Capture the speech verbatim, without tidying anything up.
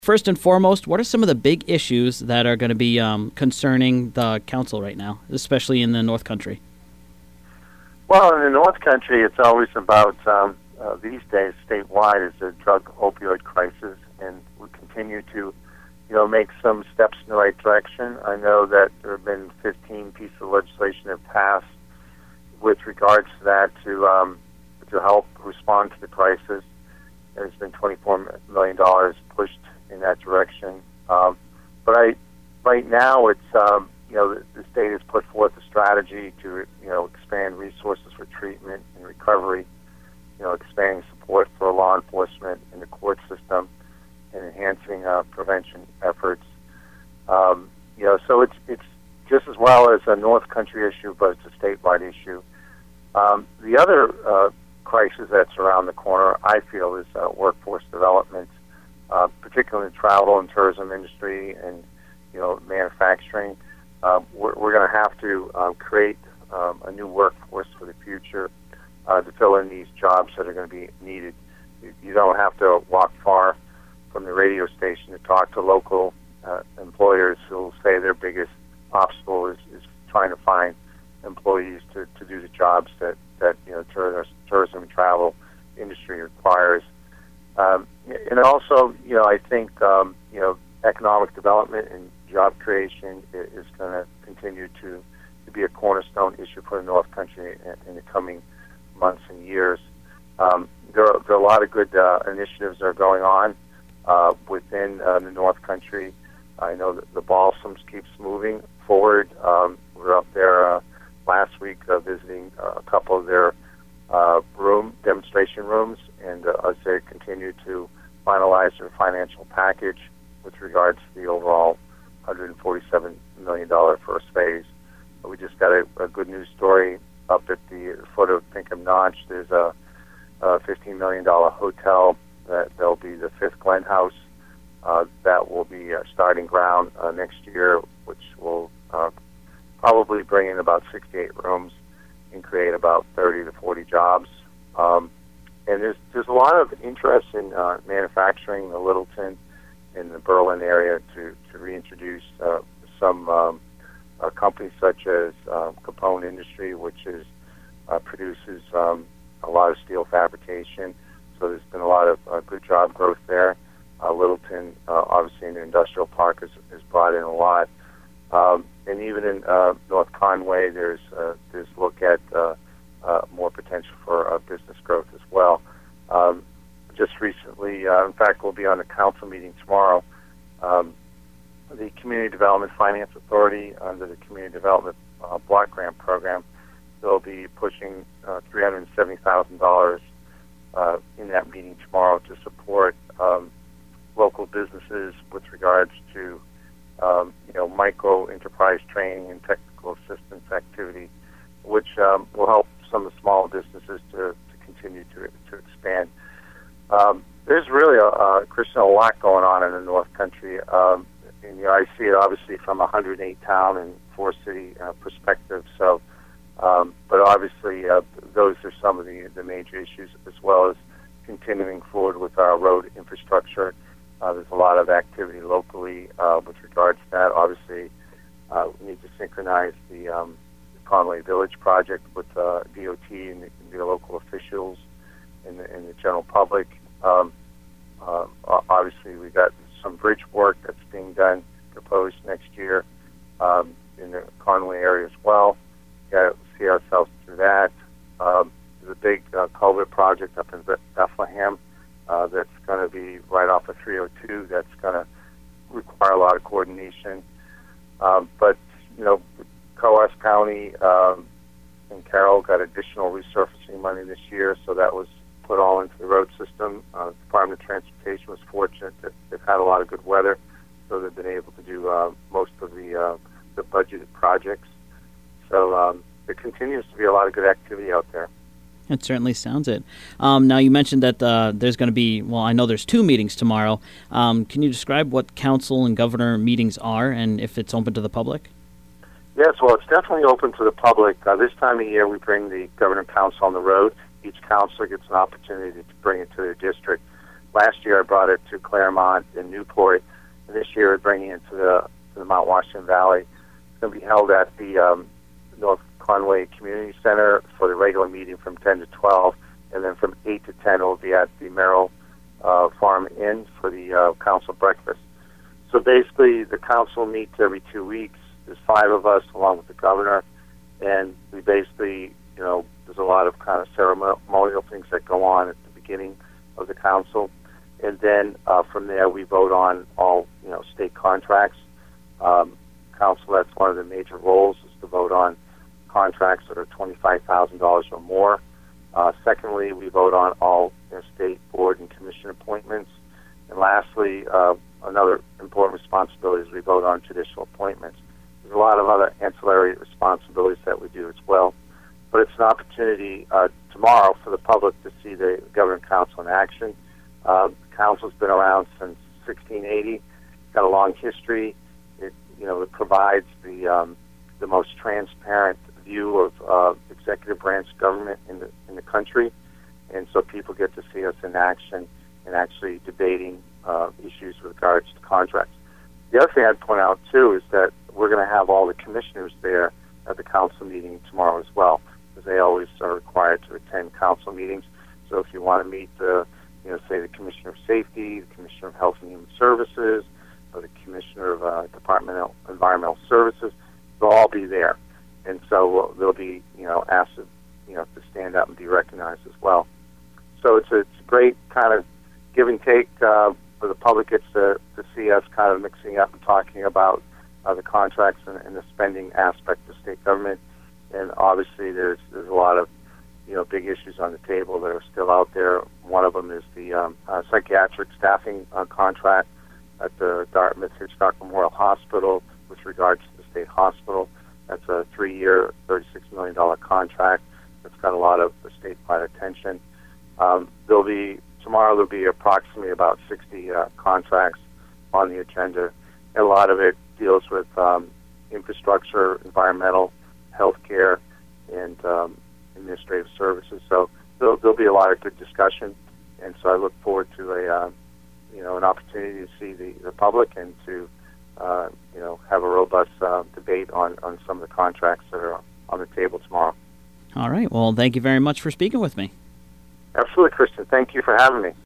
First and foremost, what are some of the big issues that are going to be um, concerning the council right now, especially in the North Country? Well, in the North Country, it's always about, um, uh, these days, statewide, is the drug opioid crisis, and we continue to, you know, make some steps in the right direction. I know that there have been fifteen pieces of legislation that have passed with regards to that to um, to help respond to the crisis. There's been twenty-four million dollars pushed in that direction. Um, but I, right now, it's um, you know the, the state has put forth a strategy to you know expand resources for treatment and recovery, you know expanding support for law enforcement and the court system, and enhancing uh, prevention efforts. Um, you know, so it's it's just as well as a North Country issue, but it's a statewide issue. Um, the other uh, crisis that's around the corner, I feel, is uh, workforce development, uh, particularly in the travel and tourism industry and you know manufacturing. Uh, we're we're going to have to um, create um, a new workforce for the future uh, to fill in these jobs that are going to be needed. You, you don't have to walk far from the radio station to talk to local uh, employers who will say their biggest obstacle is, is trying to find employees to, to do the jobs that, that you know tour, tourism and travel industry requires. Um, and also, you know, I think um, you know economic development and job creation is going to continue to, to be a cornerstone issue for the North Country in, in the coming months and years. Um, there, are, there are a lot of good uh, initiatives that are going on uh, within uh, the North Country. I know that the Balsams keeps moving forward. Um, we were up there uh, last week uh, visiting uh, a couple of their uh, room demonstration rooms, and uh, as they continue to finalize their financial package with regards to the overall one hundred forty-seven million dollars first phase. We just got a, a good news story up at the foot of Pinkham Notch. There's a, a fifteen million dollars hotel that there'll be the fifth Glen House. Uh, that will be uh, starting ground uh, next year, which will uh, probably bring in about sixty-eight rooms and create about thirty to forty jobs. Um, and there's there's a lot of interest in uh, manufacturing in the Littleton in the Berlin area to, to reintroduce uh, some um, uh, companies such as uh, Capone Industry, which is uh, produces um, a lot of steel fabrication. So there's been a lot of uh, good job growth there. Uh, Littleton, uh, obviously in the industrial park, has, has brought in a lot. Um, and even in uh, North Conway, there's uh, there's look at uh, uh, more potential for uh, business growth as well. Um, just recently, uh, in fact, we'll be on a council meeting tomorrow. Um, the Community Development Finance Authority, under the Community Development uh, Block Grant Program, they'll be pushing uh, three hundred seventy thousand dollars uh, in that meeting tomorrow to support um, local businesses with regards to um, you know micro enterprise training and technical assistance activity, which um, will help some of the small businesses to, to continue to to expand. Um, there's really a, a Christian a lot going on in the North Country, um, and you know I see it obviously from a one hundred eight town and four city uh, perspective. So, um, but obviously uh, those are some of the the major issues, as well as continuing forward with our road infrastructure. Uh, there's a lot of activity locally uh, with regards to that. Obviously, uh, we need to synchronize the, um, the Conway Village project with uh, D O T and the, and the local officials and the, and the general public. Um, uh, obviously, we've got some bridge work that's being done, proposed next year um, in the Conway area as well. We've got to see ourselves through that. Um, there's a big uh, culvert project up in Bethlehem. Uh, that's going to be right off of three oh two. That's going to require a lot of coordination. Um, but, you know, Coas County um, and Carroll got additional resurfacing money this year, so that was put all into the road system. Uh, the Department of Transportation was fortunate that they've had a lot of good weather, so they've been able to do uh, most of the, uh, the budgeted projects. So um, there continues to be a lot of good activity out there. It certainly sounds it. Um, now, you mentioned that uh, there's going to be, well, I know there's two meetings tomorrow. Um, can you describe what council and governor meetings are and if it's open to the public? Yes, well, it's definitely open to the public. Uh, this time of year, we bring the governor and council on the road. Each councilor gets an opportunity to bring it to their district. last year I brought it to Claremont and Newport, and this year we're bringing it to the, to the Mount Washington Valley. It's going to be held at the um, North Conway Community Center for the regular meeting from ten to twelve, and then from eight to ten it will be at the Merrill uh, Farm Inn for the uh, council breakfast. So basically the council meets every two weeks. There's five of us along with the governor, and we basically, you know, there's a lot of kind of ceremonial things that go on at the beginning of the council, and then uh, from there we vote on all, you know, state contracts. Um, council, that's one of the major roles, is to vote on contracts that are twenty-five thousand dollars or more. Uh, secondly, we vote on all, you know, state board and commission appointments. And lastly, uh, another important responsibility is we vote on judicial appointments. There's a lot of other ancillary responsibilities that we do as well. But it's an opportunity uh, tomorrow for the public to see the Governing Council in action. Uh, the council's been around since sixteen eighty. It's got a long history. It, you know, it provides the um, the most transparent view of uh, executive branch government in the in the country, and so people get to see us in action and actually debating uh, issues with regards to contracts. The other thing I'd point out too is that we're going to have all the commissioners there at the council meeting tomorrow as well, because they always are required to attend council meetings. So if you want to meet the, you know, say the Commissioner of Safety, the Commissioner of Health and Human Services, or the Commissioner of uh, Department of Environmental Services, they'll all be there. And so they'll be, you know, asked to, you know, to stand up and be recognized as well. So it's a, it's a great kind of give and take uh, where the public gets to, to see us kind of mixing up and talking about uh, the contracts and, and the spending aspect of state government. And obviously there's there's a lot of, you know, big issues on the table that are still out there. One of them is the um, uh, psychiatric staffing uh, contract at the Dartmouth Hitchcock Memorial Hospital with regards to the state hospital. That's a three-year, thirty-six million dollars contract that's got a lot of statewide attention. Um, there'll be tomorrow. There'll be approximately about sixty uh, contracts on the agenda, and a lot of it deals with um, infrastructure, environmental, healthcare, and um, administrative services. So there'll, there'll be a lot of good discussion, and so I look forward to a uh, you know an opportunity to see the, the public and to uh, you know have a robust uh, debate on, on some of the contracts that are on the table tomorrow. All right. Well, thank you very much for speaking with me. Absolutely, Christian. Thank you for having me.